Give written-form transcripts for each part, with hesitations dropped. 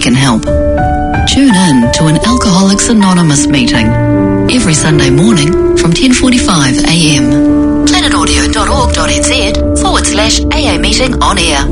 can help. Tune in to an Alcoholics Anonymous meeting every Sunday morning from 10:45 a.m. planetaudio.org.nz/AA meeting on air.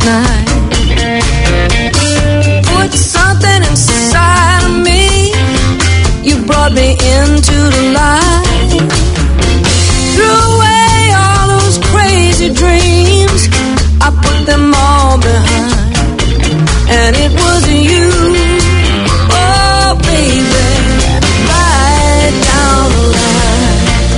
night. Put something inside of me. You brought me into the light. Threw away all those crazy dreams. I put them all behind. And it was you. Oh, baby. Right down the line.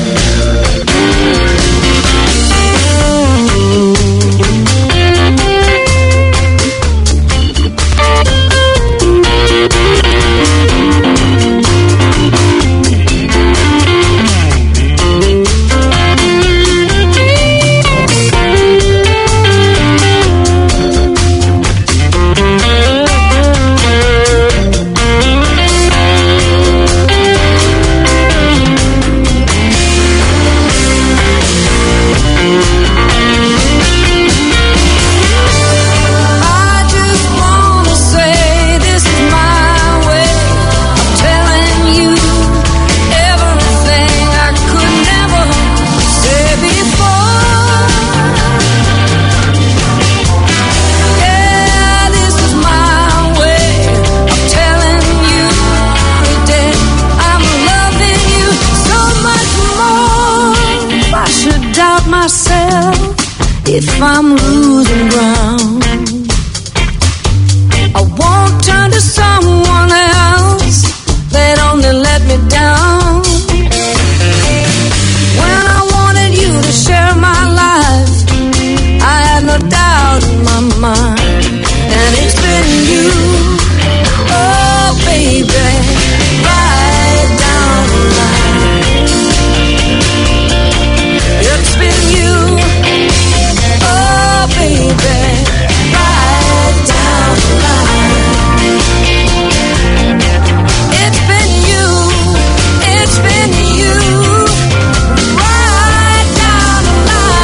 If I'm losing ground, I won't turn to someone else. They'd only let me down. When I wanted you to share my life, I had no doubt in my mind. And it's been you, oh baby, right down the line. It's been you, baby, right down the line. It's been you, it's been you, right down the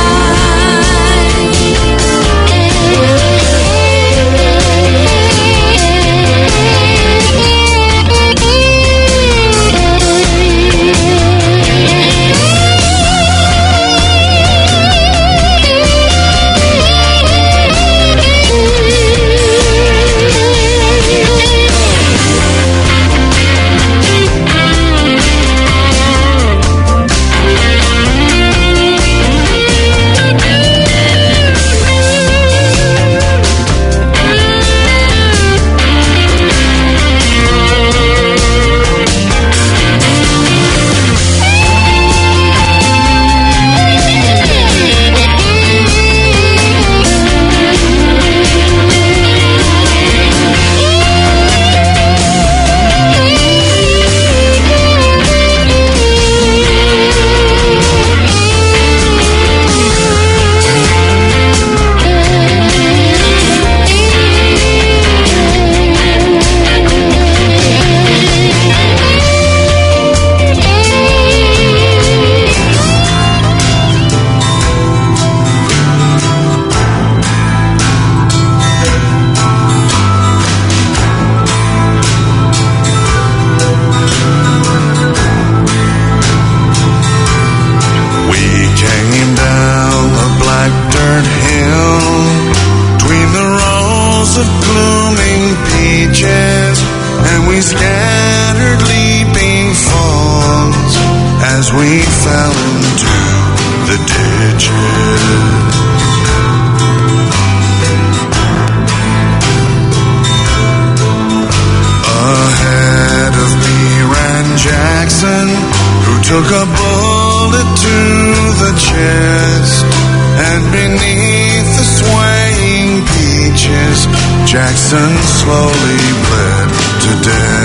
took a bullet to the chest, and beneath the swaying peaches, Jackson slowly bled to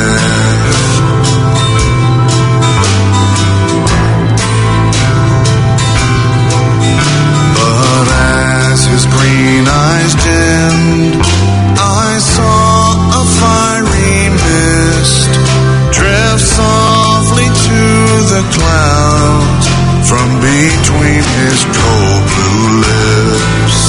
death. But as his green eyes dimmed, I saw a fiery mist drift softly to the clouds from between his cold blue lips.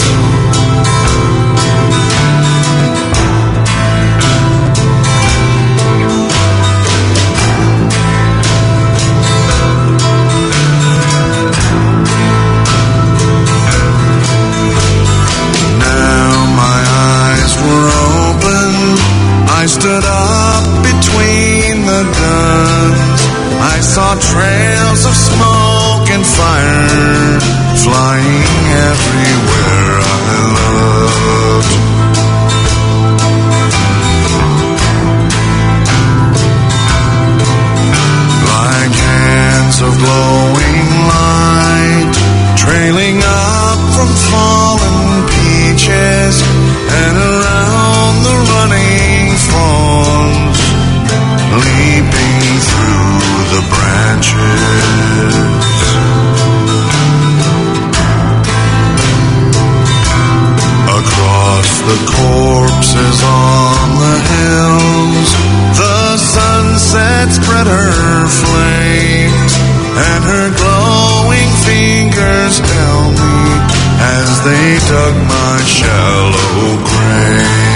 glowing light, trailing up from fallen peaches and around the running fawns, leaping through the branches. Across the corpses on the hills, the sunset spread her flames, and her glowing fingers held me as they dug my shallow grave.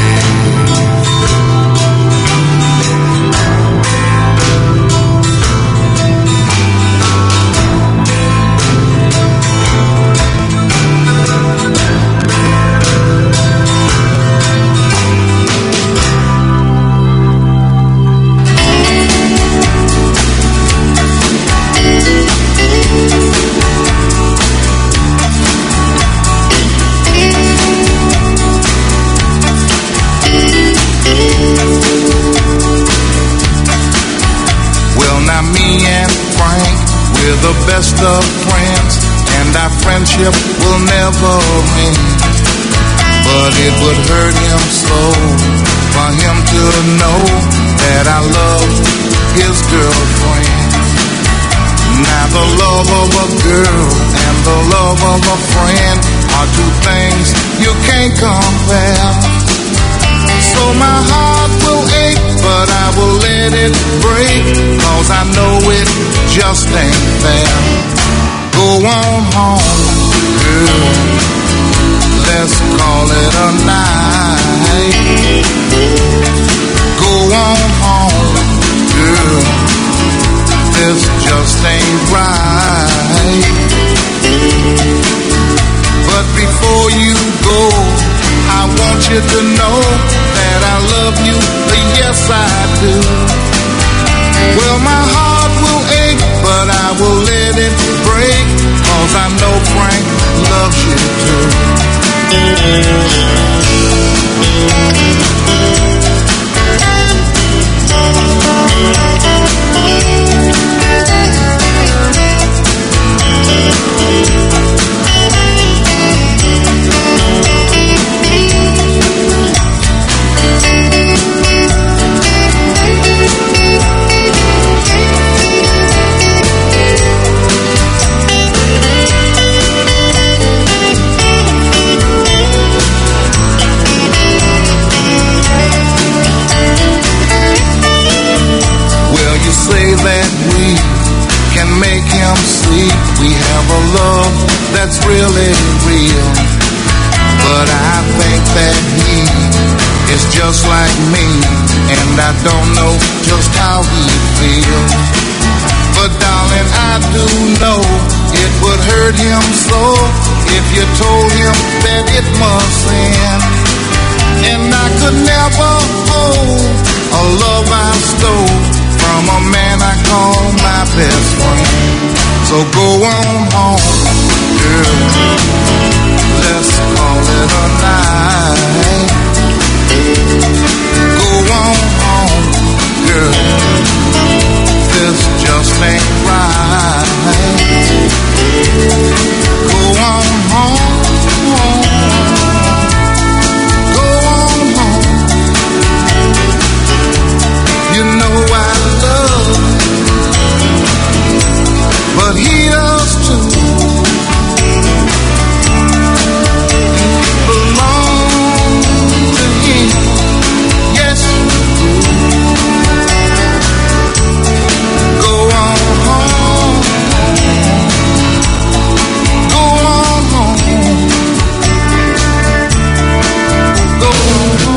The best of friends, and our friendship will never end. But it would hurt him so for him to know that I love his girlfriend. Now the love of a girl and the love of a friend are two things you can't compare. So my heart will ache, but I will let it break, 'cause I know it just ain't fair. Go on home, girl, let's call it a night. Go on home, girl, this just ain't right. But before you go, I want you to know that I love you, yes I do. Well, my heart will ache, but I will let it break, 'cause I know Frank loves you too. That we can make him see we have a love that's really real. But I think that he is just like me, and I don't know just how he feels. But darling, I do know it would hurt him so if you told him that it must end. And I could never hold a love I stole from a man I call my best friend. So go on home, girl, let's call it a night. Go on home, girl, this just ain't right. Go on home. You know I love, but he does too. You belong to him, yes you do. Go on home, go on home, go on home.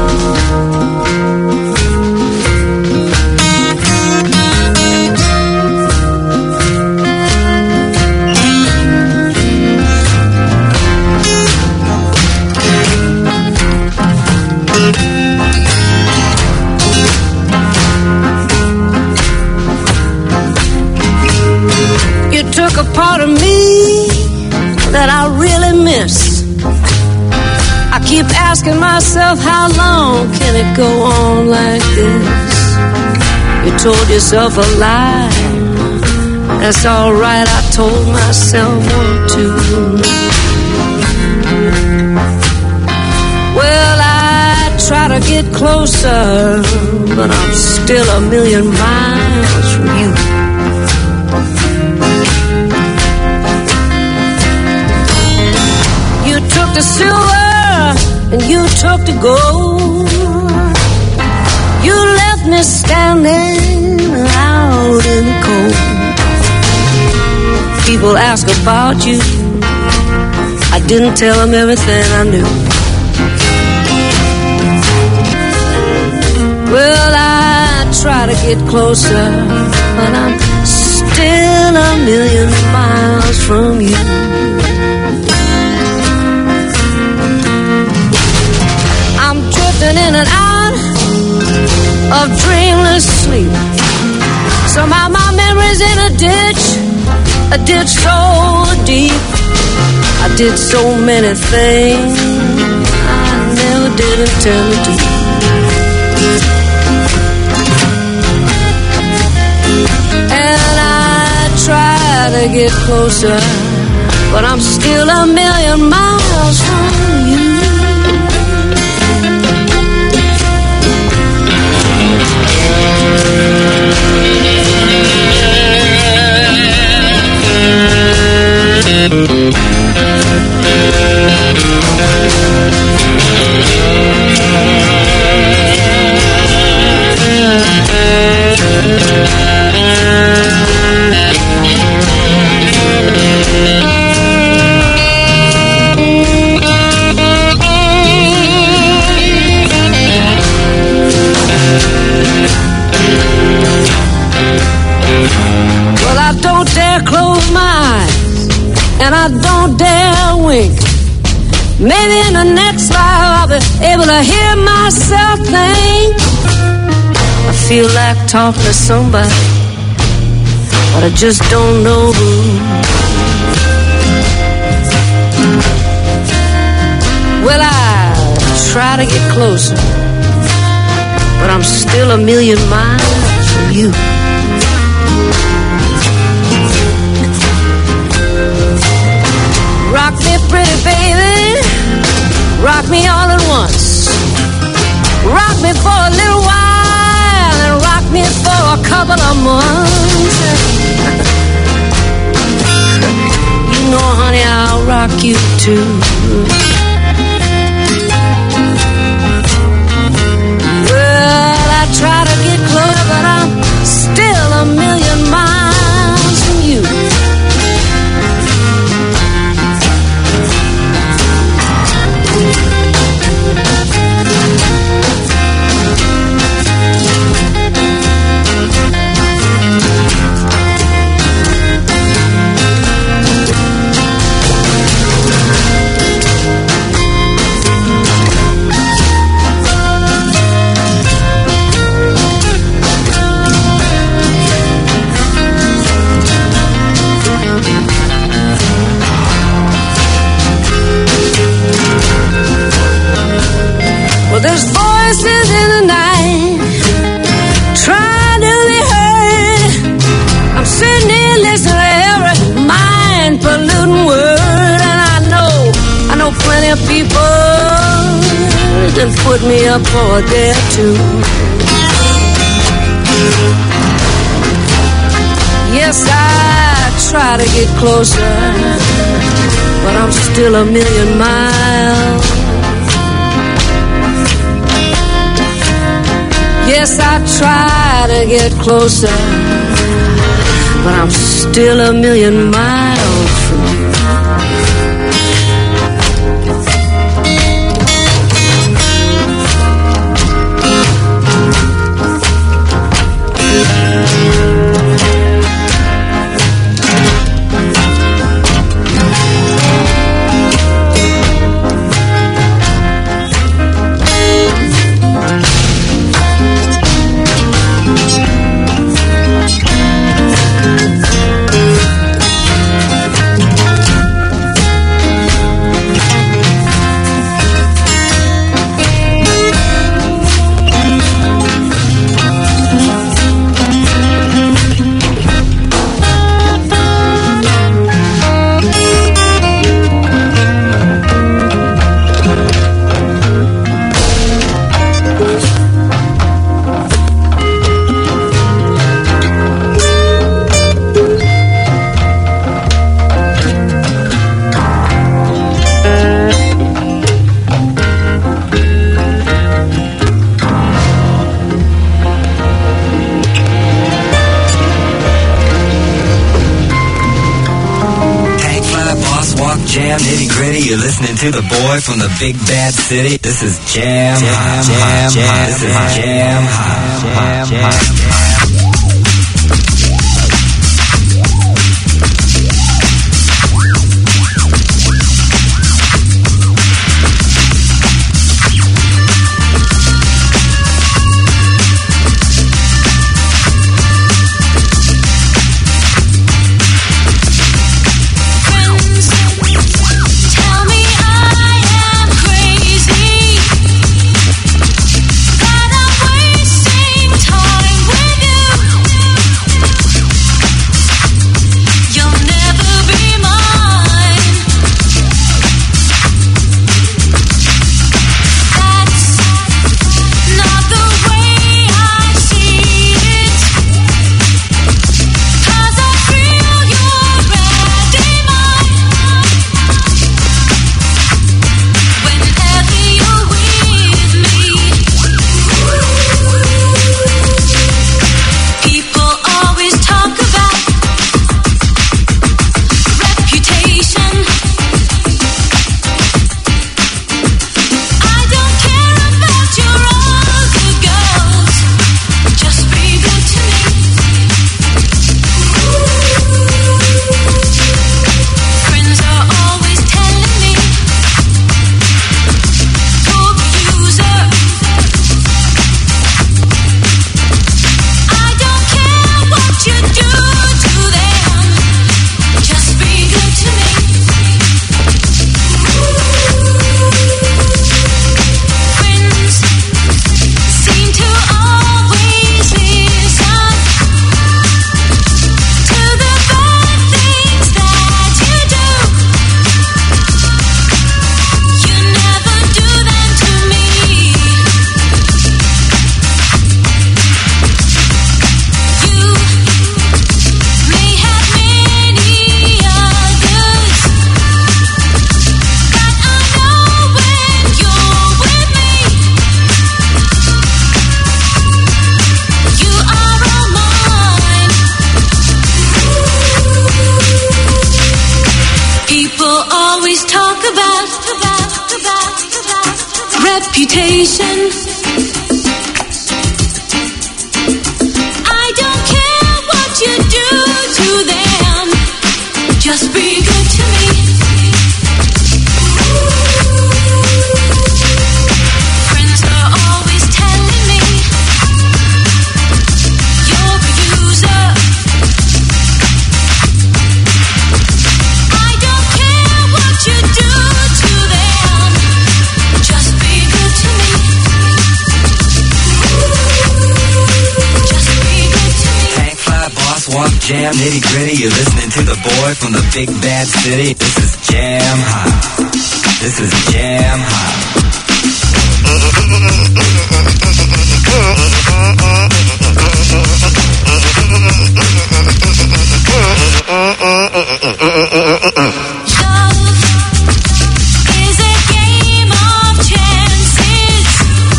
A part of me that I really miss. I keep asking myself, how long can it go on like this? You told yourself a lie That's alright, I told myself one, two. Well, I try to get closer, but I'm still a million miles from you. You took the silver and you took the gold. You left me standing out in the cold. People ask about you, I didn't tell them everything I knew. Well, I try to get closer, but I'm still a million miles from you. I'm drifting in and out of dreamless sleep. Somehow my memory's in a ditch so deep. I did so many things I never did intend to do. And I try to get closer, but I'm still a million miles from you. Well, I don't dare close my eyes, and I don't dare wink. Maybe in the next life I'll be able to hear myself think. I feel like talking to somebody, but I just don't know who. Well, I try to get closer, but I'm still a million miles from you. Rock me pretty baby, rock me all at once. Rock me for a little while and rock me for a couple of months. You know, honey, I'll rock you too. Well, I try to get close, but I'm still a million miles from you. Well, there's voices in the night trying to be heard. I'm sitting here listening to every mind-polluting word, and I know plenty of people that put me up for a day or two. Yes, I try to get closer, but I'm still a million miles. Yes, I try to get closer, but I'm still a million miles from you. jam, nitty gritty. You're listening to the boy from the big bad city. This is Jam Hot. This is Jam Hot. Reputation. I don't care what you do to them, just be good to me. Friends are always telling me you're a user. I don't care what you do to them, just be good to me. Just be good to me. Tank fly, boss, walk, jam, nitty gritty. You're listening to the boy from the big bad city. This is Jam Hot. This is Jam Hot. Is a game of chances,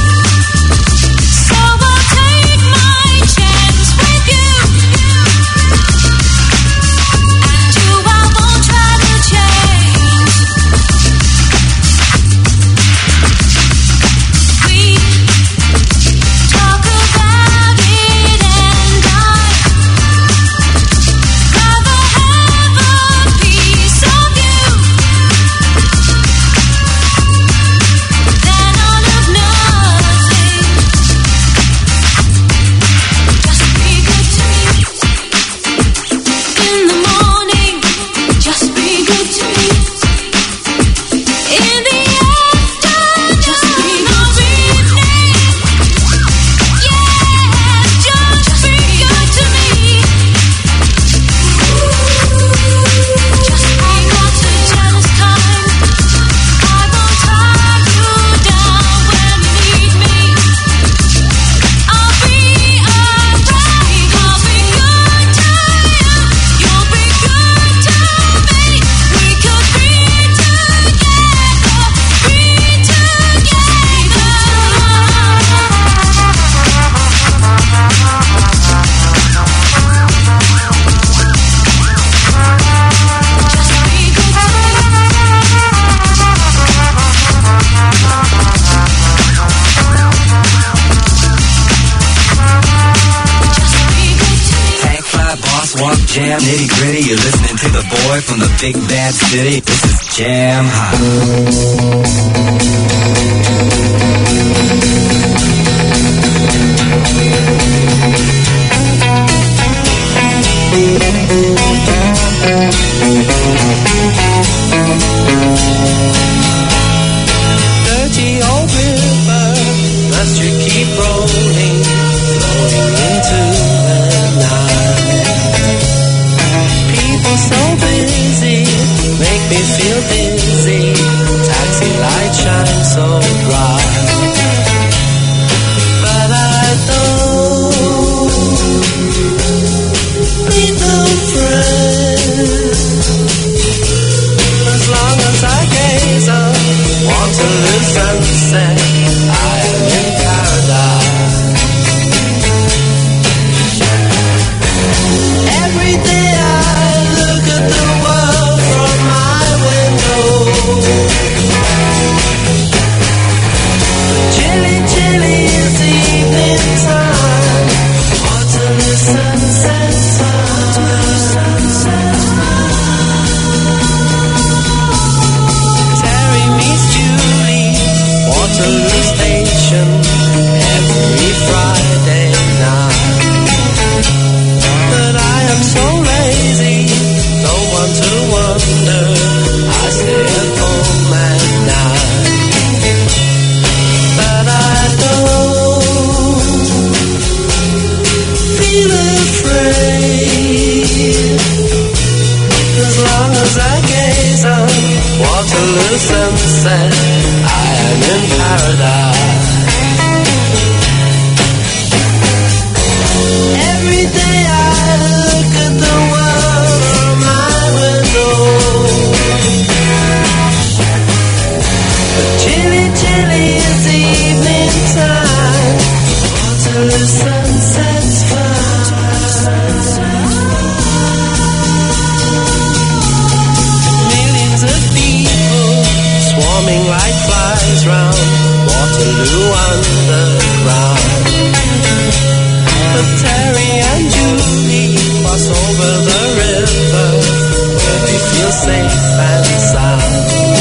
so I'll take my chance with you, and you I won't try to change. We talk about it, and I'd rather have a piece of you. Jam Nitty Gritty. You're listening to the boy from the big bad city. This is Jam Hot. Dirty old river, must you keep rolling, flowing into the night? People so busy, make me feel dizzy, taxi light shines so bright. But I don't need no friend, as long as I gaze on Waterloo sunset, I am in paradise. Every day I look at the world from my window. Chilly, chilly is the evening time. Waterloo sunset Terry meets Julie, Waterloo Station, every Friday night. But I am so lazy, don't want to wonder, I stay at home at night. But I don't feel afraid, as long as I gaze on Waterloo sunset, I am in paradise. Every day I look at the world from my window. Chilly, chilly is the evening time. Waterloo sunset's millions of people swarming like flies round Waterloo underground. But Terry and Julie cross over the river where they feel safe and sound.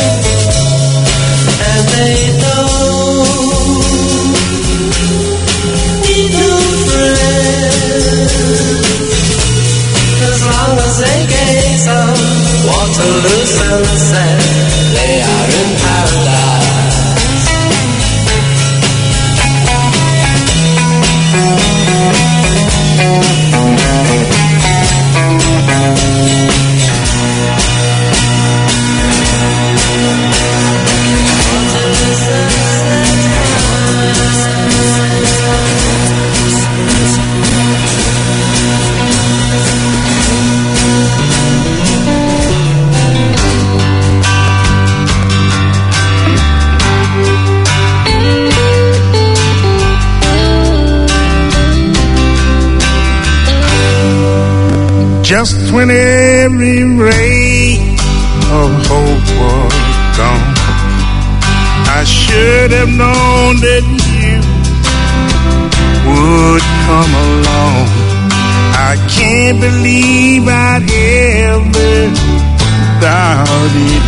And they don't need no friends, as long as they gaze on Waterloo sunset, they are in paradise. Just when every ray of hope was gone, I should have known that you would come along. I can't believe I'd ever doubted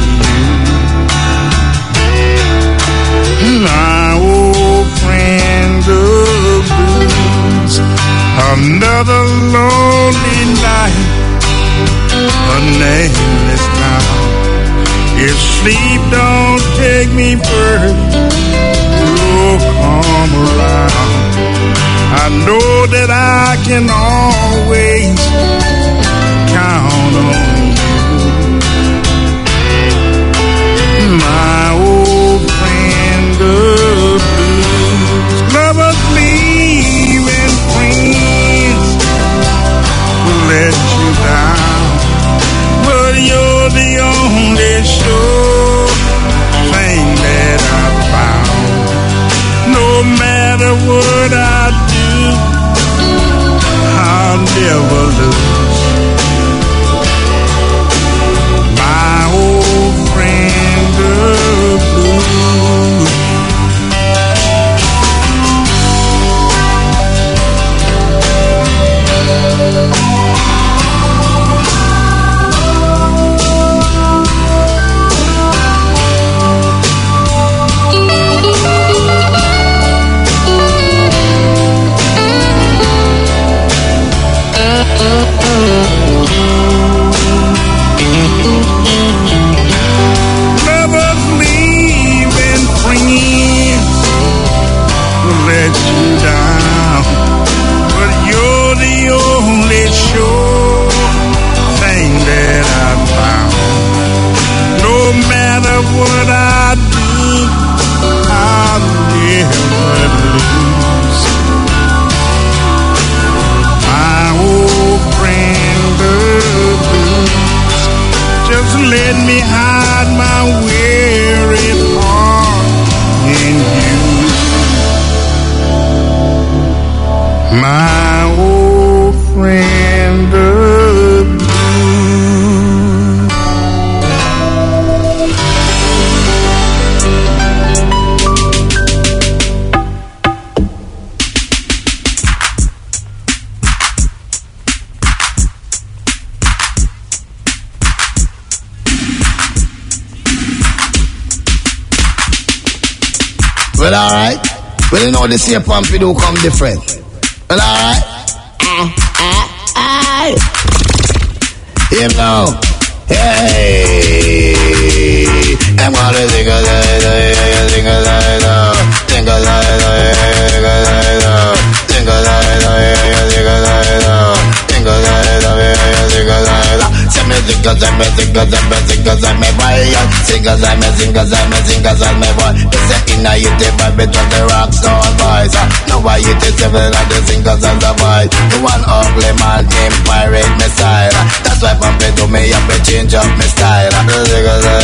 you. My old friend of blues, another lonely night, a nameless town. If sleep don't take me first, you'll come around. I know that I can always count on you. My old friend of blues, lovers leave and friends will let you down, but you're the only sure thing that I found. No matter what I do, I'll never lose let me hide my weary heart in you, my old friend of blue. Well, alright. Well, you know this here Pompidou come different. Well, alright. You know. Hey. I'm gonna think of that. Think of that. Think of that. Think of that. Think of that. Think of that. Think of that. Say me think of that. Think of that. Think of that. Me boy. Think of that. Think of that. Think of that. Me boy. You say inna you the vibe to the rock star boys. Now why you the seven of the singers and the boys? The one ugly man named Pirate me style. That's why Pompidou me up to change up me style. Think of that.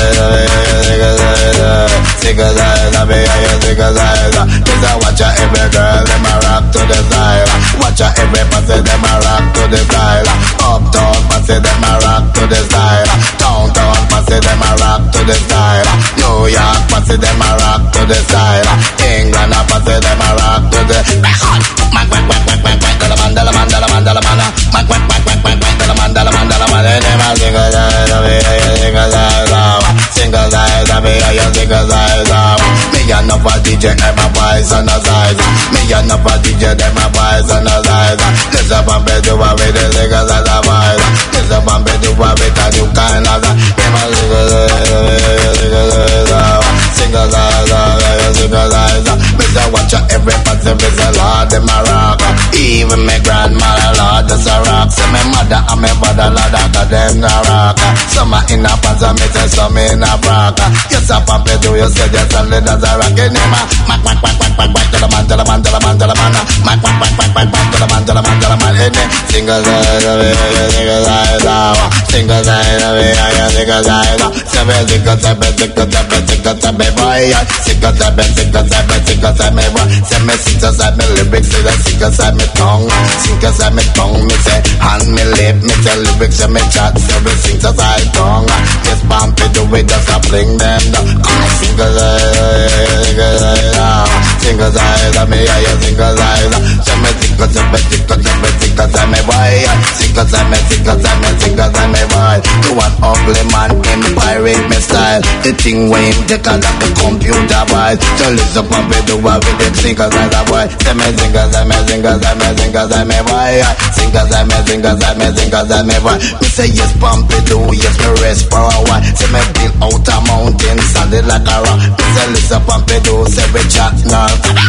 Think of that. Think of that. Cause I watch every girl them a rock to the style. Watch every pussy them a rock to the style. Uptown pussy them a rock to the style. Downtown pussy them a rock to the style. New York pussy them a rock to the style. England a pussy them a rock to the style. Mac quack quack quack quack quack. Dala man dala man dala man dala man. Mac quack quack quack quack quack. Dala man dala man dala man. Never sing a side of me. Sing a side of me. Sing a side of me. Sing a side of me. Me and no DJ them a boys on the side. Me and no DJ them a boys on the side. This a Pompidou with the singers and the boys. This a Pompidou with a new kind of. Them a sing a side of me. Sing a side of me. Sing a side of me. Me say watch every party. Me say Lord them a rock. Even my grandmother Lord does a rock. Say my mother and my father Lord got them a rock. Some in a pants and me say some in a frock. Yes a Pompidou you say yes and let us a rock in him. Mac mac mac mac mac mac. Tell a man tell a man tell a man tell a man. Mac mac mac mac mac mac. Tell a man tell a man tell a man. Sing a side of me. Sing a side of me. Sing a side of me. Sing a side of me. Sing a sing a sing a sing a sing a sing me boy. Sing a sing a sing a sing a sing me boy. Say me sing a sing me lyrics. Say sing a sing me tongue. Sing a sing me tongue. Me say hand me lip. Me say lyrics. Say me chat. Say me sing a sing tongue. Yes Pompidou we just a fling them down. Sing a sing a sing a sing of me. Sing a sing. Say me sing a sing me sing a sing a sing me boy. Sing a sing me sing a sing me sing a sing me boy. The one ugly man in Pirate me style. The thing when him take a like the computer boy. So listen Pompidou with the singers and the boy. Say me sing a sing me sing a sing me sing a sing me boy. Sing a sing me sing a sing me sing a sing me boy. Me say yes Pompidou, yes me rest for a while. Say me build out a mountain solid like a rock. Me say listen Pompidou, say we chat now.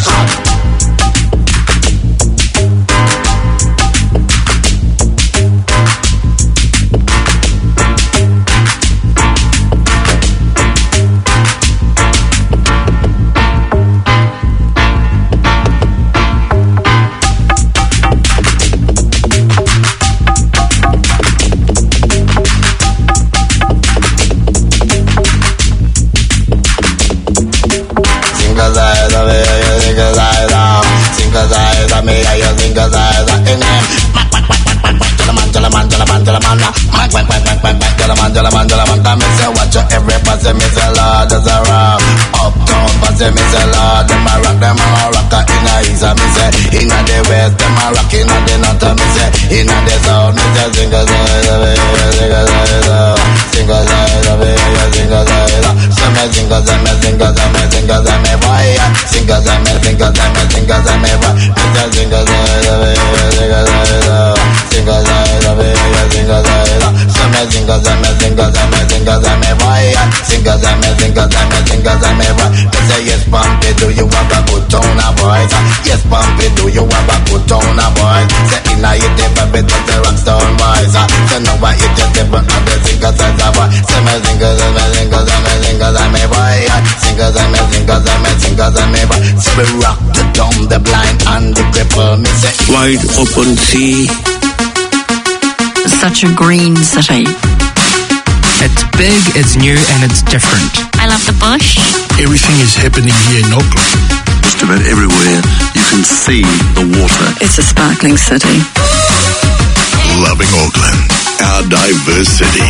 Every pussy me say Lord does a rock. Uptown pussy me say Lord them a rock. Them a rock in a east me say. In a the west them a rock. In a the north me say. In a the south me say sing a side of it. Sing a side of it. Sing a side of it. Sing a side of it. So me sing a side me sing a side me sing a side me boy. Sing a side me sing a side me sing a side me boy. Me say sing a side of it. Sing a side of it. Sing a side of it. Sing a side of it. So me sing a side me sing a side me sing a side me boy. Sing a side me sing a side me sing a side me boy. Me say yes Pompidou you have a good tone of voice. Yes Pompidou you have a good tone of voice. Say inna you never better the rock stone boys. Say no why you just never have the sing a side of boy. Say me sing a side me sing a side me sing a side me boy. Sing a side me sing a side me sing a side me boy. Say we rock the dumb, the blind and the cripple. Me say wide open sea. Such a green city. It's big, it's new, and it's different. I love the bush. Everything is happening here in Auckland. Just about everywhere you can see the water. It's a sparkling city. Loving Auckland, our diverse city.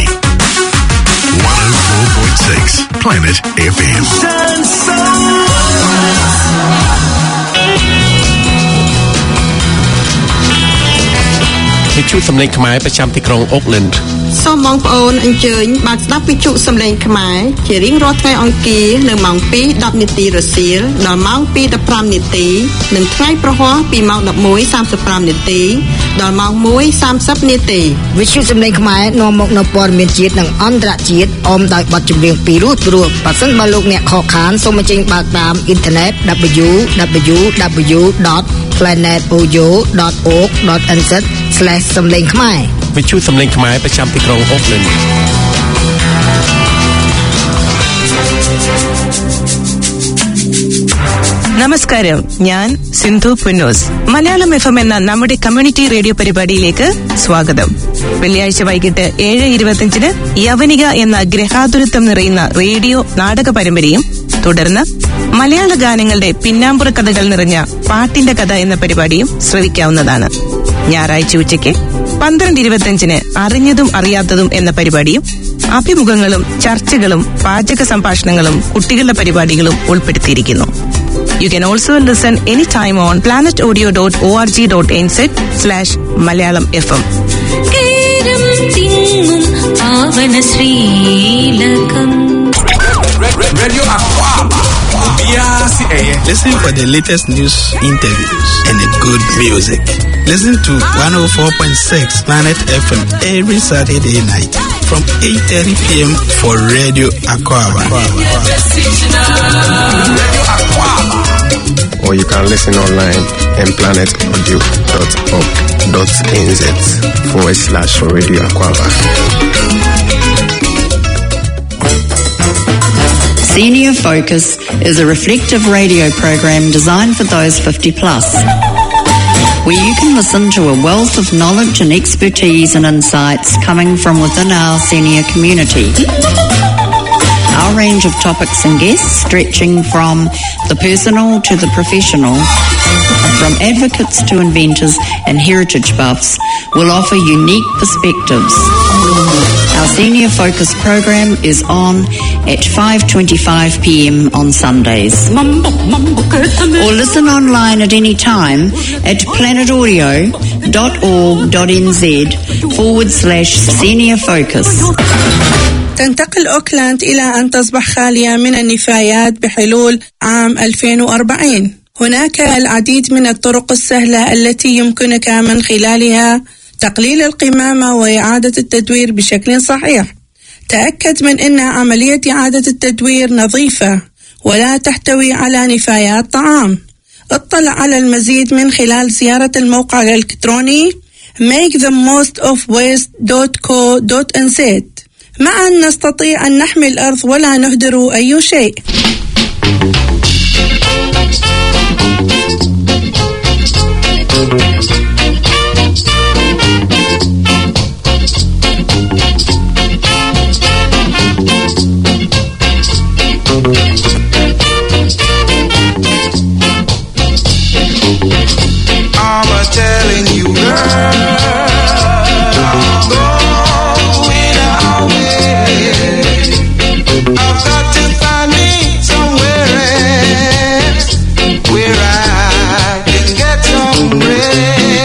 104.6 Planet FM. វិទ្យុសំឡេងខ្មែរប្រចាំទីក្រុងអូកឡែនសូមបងប្អូនអញ្ជើញបានស្ដាប់វិទ្យុសំឡេងខ្មែរជារៀងរាល់ថ្ងៃអង្គារនៅម៉ោង 2:10 នាទីរសៀលដល់ម៉ោង 2:15 នាទីនិងថ្ងៃប្រហ័សពីម៉ោង 11:35 នាទីដល់ម៉ោង 1:30 នាទីវិទ្យុសំឡេងខ្មែរនាំមកនូវព័ត៌មានជាតិនិងអន្តរជាតិអមដោយបទចម្រៀងពីរោះព្រោះបើសិនបើលោកអ្នកខកខានសូមអញ្ជើញបើកតាមអ៊ីនធឺណិត www.planetoyo.org.nz សំឡេងខ្មែរវិទ្យុសំឡេងខ្មែរប្រចាំទីក្រុងអូកឡែន നമസ്കാരം ഞാൻ Sindhu Punnoose Malayalam FM എന്ന നമ്മുടെ community radio പരിപാടിയിലേക്ക് സ്വാഗതം. വെള്ളിയാഴ്ച വൈകിട്ട് 7:25 യവനിക എന്ന ഗ്രഹാതുരത്വം നിറയുന്ന റേഡിയോ നാടക പരമ്പരയും തുടർന്ന് മലയാള ഗാനങ്ങളുടെ പിന്നാമ്പുറ കഥകൾ നിറഞ്ഞ പാട്ടിന്റെ കഥ എന്ന പരിപാടിയും ശ്രവിക്കാവുന്നതാണ്. ഞായറാഴ്ച ഉച്ചയ്ക്ക് 12:25 അറിഞ്ഞതും അറിയാത്തതും എന്ന പരിപാടിയും അഭിമുഖങ്ങളും ചർച്ചകളും പാചക സംഭാഷണങ്ങളും കുട്ടികളുടെ പരിപാടികളും ഉൾപ്പെടുത്തിയിരിക്കുന്നു. You can also listen anytime on planetodio.org.nz/Malayalam FM. Radio Aquaba. Listen for the latest news, interviews, and good music. Listen to 104.6 Planet FM every Saturday night from 8:30 p.m. for Radio Aquaba. Or you can listen online at planetaudio.org.nz/Radio Aquaba. Senior Focus is a reflective radio program designed for those 50 plus, where you can listen to a wealth of knowledge and expertise and insights coming from within our senior community. Our range of topics and guests stretching from the personal to the professional, from advocates to inventors and heritage buffs, will offer unique perspectives. Our Senior Focus program is on at 5:25 p.m. on Sundays. Or listen online at any time at planetodio.org.nz/Senior Focus. تنتقل أوكلاند إلى أن تصبح خالية من النفايات بحلول عام 2040. هناك العديد من الطرق السهلة التي يمكنك من خلالها تقليل القمامة وإعادة التدوير بشكل صحيح. تأكد من أن عملية إعادة التدوير نظيفة ولا تحتوي على نفايات طعام. اطلع على المزيد من خلال زيارة الموقع الإلكتروني makethemostoFwaste.co.nz. معا نستطيع أن نحمي الأرض ولا نهدر أي شيء. I'm telling you, girl. I've got to find me somewhere else where I can get some rest.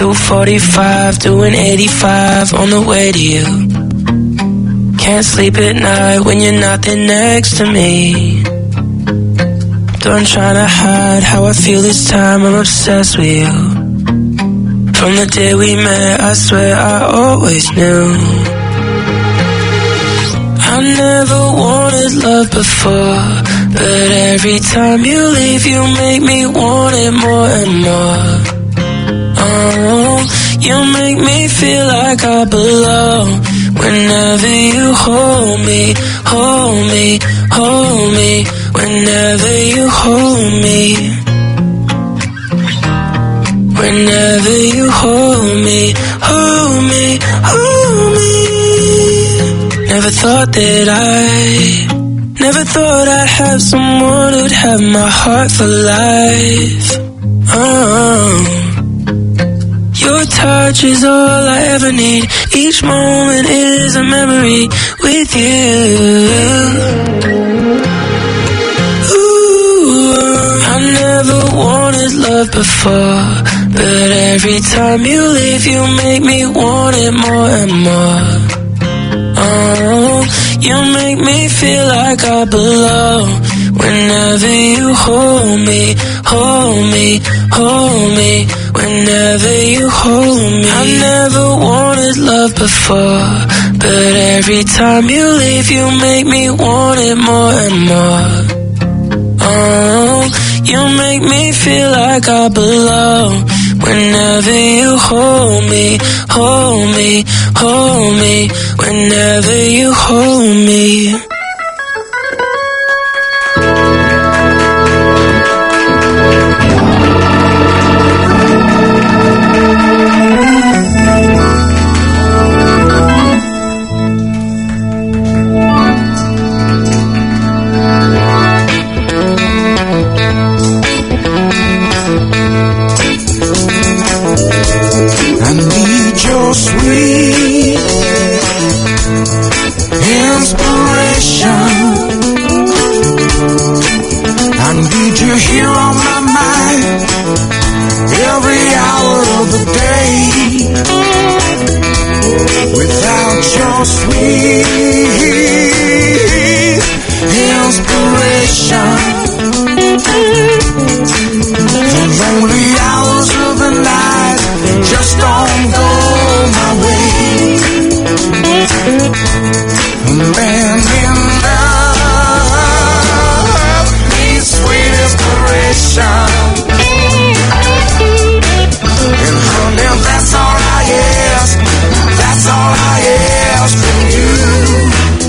2:45, doing 85 on the way to you. Can't sleep at night when you're not there next to me. Done trying to hide how I feel this time, I'm obsessed with you. From the day we met, I swear I always knew. I never wanted love before, but every time you leave, you make me want it more and more. Oh, you make me feel like I belong. Whenever you hold me, hold me, hold me. Whenever you hold me, whenever you hold me, hold me, hold me. Never thought that never thought I'd have someone who'd have my heart for life. Oh, your touch is all I ever need. Each moment is a memory with you. I never wanted love before, but every time you leave, you make me want it more and more. Oh, you make me feel like I belong. Whenever you hold me, hold me, hold me. Whenever you hold me, I never wanted love before, but every time you leave, you make me want it more and more. Oh, you make me feel like I belong. Whenever you hold me, hold me, hold me. Whenever you hold me. Sweet inspiration, I need you here on my mind every hour of the day. Without your sweet inspiration, the lonely hours of the night just don't go my way. Man in love needs sweet inspiration, and honey, that's all I ask. That's all I ask from you.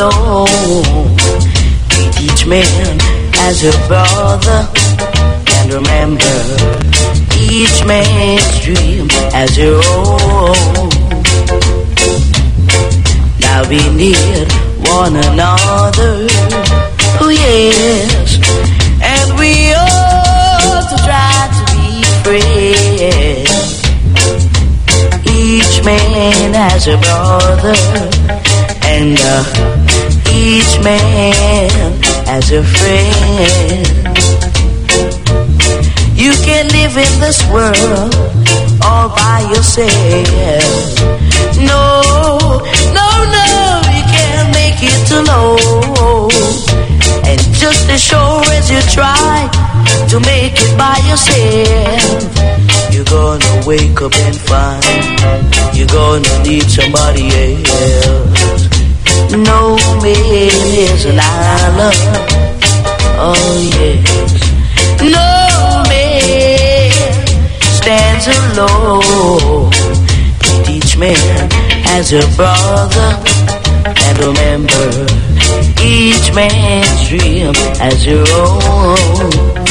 alone. Treat each man as your brother, and remember each man's dream as your own. Now we need one another, oh yes, and we ought to try to be friends. Each man has a brother, and each man has a friend. You can live in this world all by yourself. No, no, no, you can't make it alone. And just as sure as you try to make it by yourself, you're gonna wake up and find you're gonna need somebody else. No man is an island, oh yes. No man stands alone. Each man has a brother, and remember, each man's dream has your own.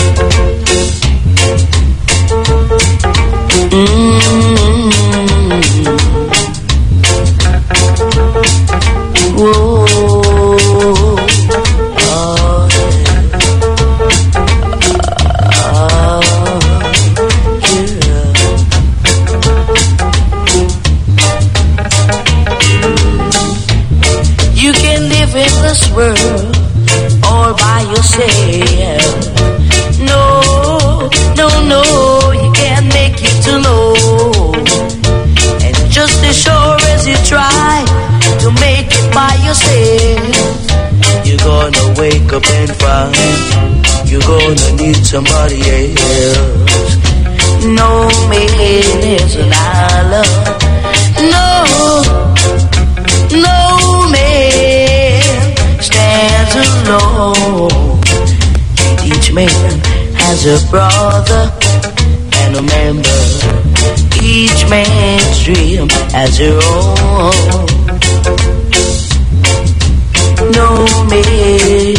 Whoa. You can live in this world all by yourself. No, no, no, you can't make it alone. And just as sure as you try to make it by yourself, you're gonna wake up and find you're gonna need somebody else. No man is an island. No, no man stands alone. Each man has a brother, and remember, each man's dream has your own. No man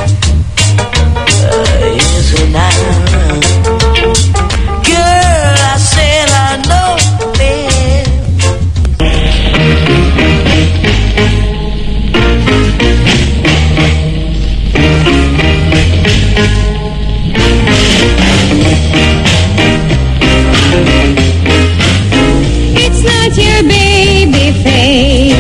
is an island. Girl, I said I know man. It's not your baby face.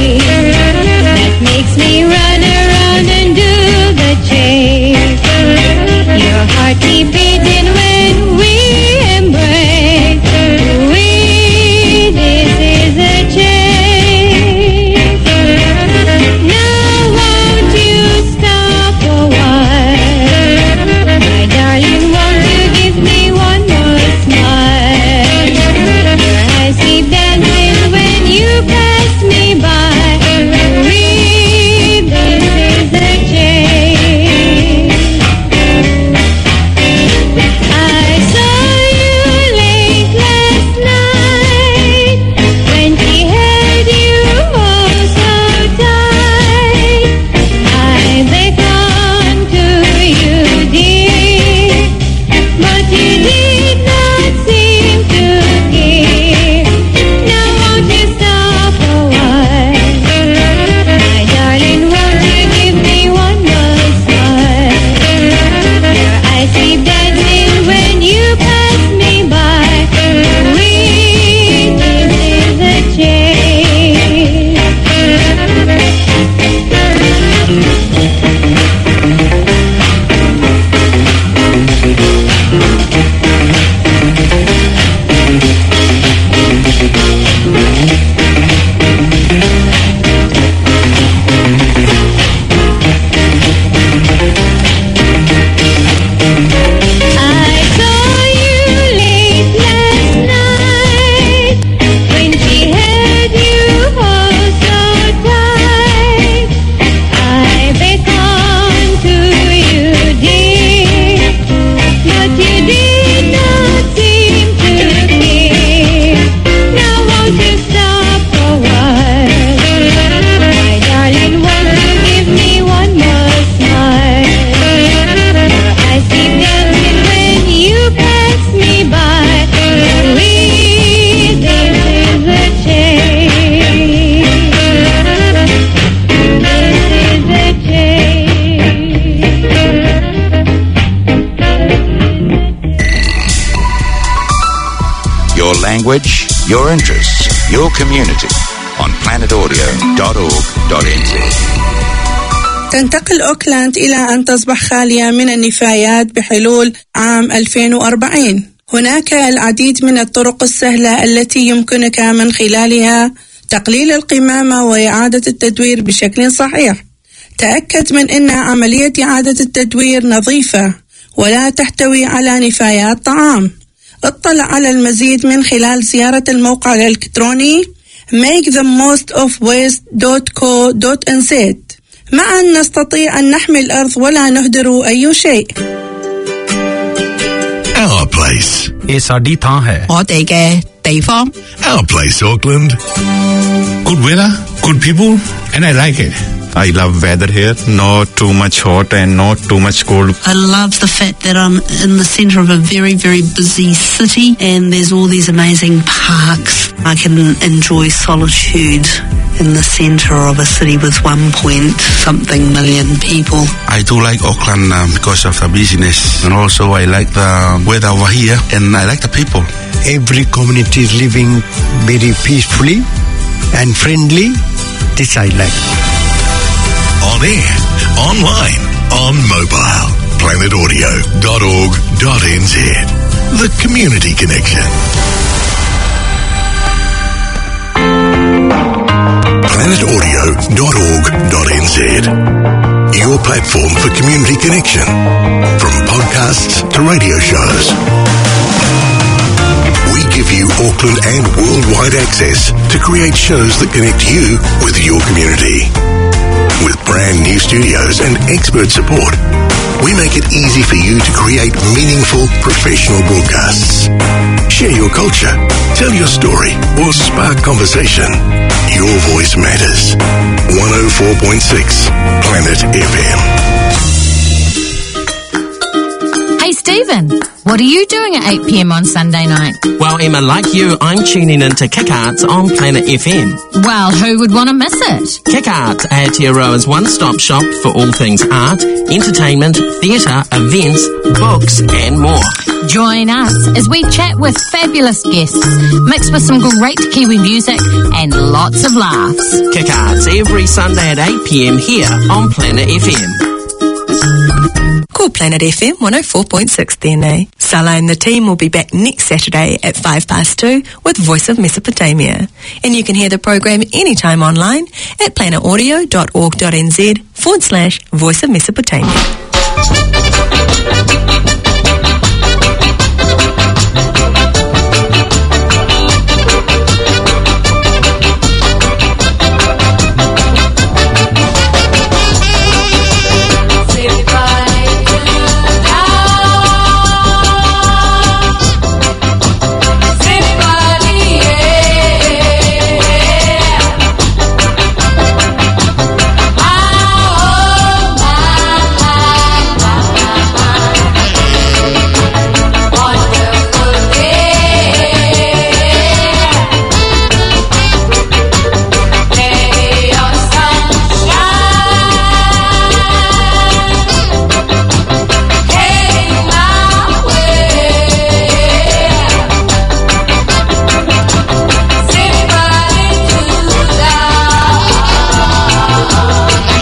language, your interests, your community on planetaudio.org.nz. تنتقل أوكلاند إلى أن تصبح خالية من النفايات بحلول عام 2040. هناك العديد من الطرق السهلة التي يمكنك من خلالها تقليل القمامة وإعادة التدوير بشكل صحيح. تأكد من أن عملية إعادة التدوير نظيفة ولا تحتوي على نفايات طعام. اطلع على المزيد من خلال زيارة الموقع الإلكتروني makethemost-of-waste.co.nz. معا نستطيع أن نحمي الأرض ولا نهدر أي شيء. Our place. ये साडी थां है. 我哋嘅地方. Our place, Auckland. Good weather, good people, and I like it. I love weather here, not too much hot and not too much cold. I love the fact that I'm in the centre of a very, very busy city and there's all these amazing parks. I can enjoy solitude in the centre of a city with 1.something million people. I do like Auckland because of the business, and also I like the weather over here, and I like the people. Every community is living very peacefully and friendly. This I like. On air, online, on mobile. planetaudio.org.nz. The Community Connection. planetaudio.org.nz. Your platform for community connection. From podcasts to radio shows. We give you Auckland and worldwide access to create shows that connect you with your community. With brand new studios and expert support, we make it easy for you to create meaningful professional broadcasts. Share your culture, tell your story, or spark conversation. Your voice matters. 104.6 Planet FM. Hey Stephen, what are you doing at 8 p.m. on Sunday night? Well, Emma, like you, I'm tuning into Kick Arts on Planet FM. Well, who would want to miss it? Kick Arts, Aotearoa's one-stop shop for all things art, entertainment, theatre, events, books and more. Join us as we chat with fabulous guests, mixed with some great Kiwi music and lots of laughs. Kick Arts every Sunday at 8 p.m. here on Planet FM. Cool Planet FM 104.6 there now. Salah and the team will be back next Saturday at 2:05 with Voice of Mesopotamia. And you can hear the program anytime online at planetaudio.org.nz/Voice of Mesopotamia.